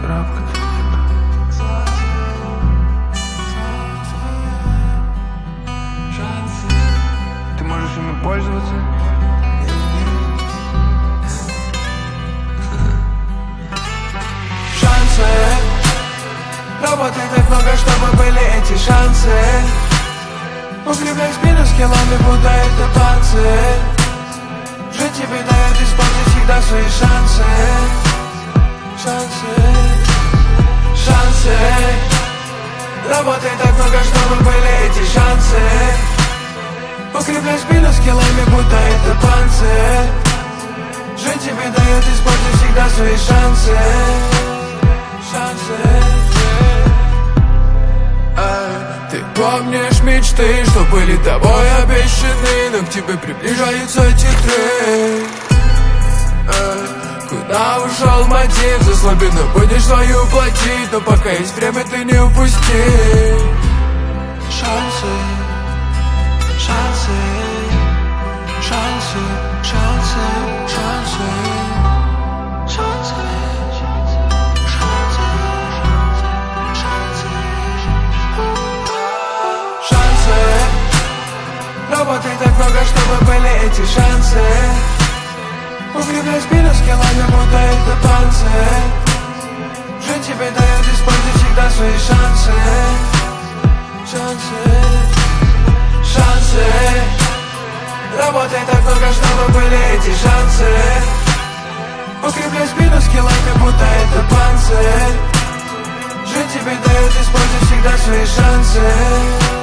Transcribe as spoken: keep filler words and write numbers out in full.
царапка. Ты можешь ими пользоваться. Шансы. Работай так много, чтобы были эти шансы. Укрепляй спину скиллами, будто это панцирь. Жизнь тебе дает использовать всегда свои шансы. Шансы. Шансы. Работай так много, чтобы были эти шансы. Укрепляй спину скиллами, будто это панцирь. Жизнь тебе дает использовать всегда свои шансы. Шансы. Ты помнишь мечты, что были тобой обещаны, но к тебе приближаются титры. Куда ушел мотив, за слабину будешь свою платить, но пока есть время, ты не упусти. Шансы, шансы, шансы, шансы, шансы, шансы. Работай так много, чтобы были эти шансы. Укрепляй спину скиллами, будто это панцирь. Жизнь тебе дает использовать всегда свои шансы. Шансы. Шансы. Работай так много, чтобы были эти шансы. Укрепляй спину скиллами, будто это панцирь. Жизнь тебе дает использовать всегда свои шансы.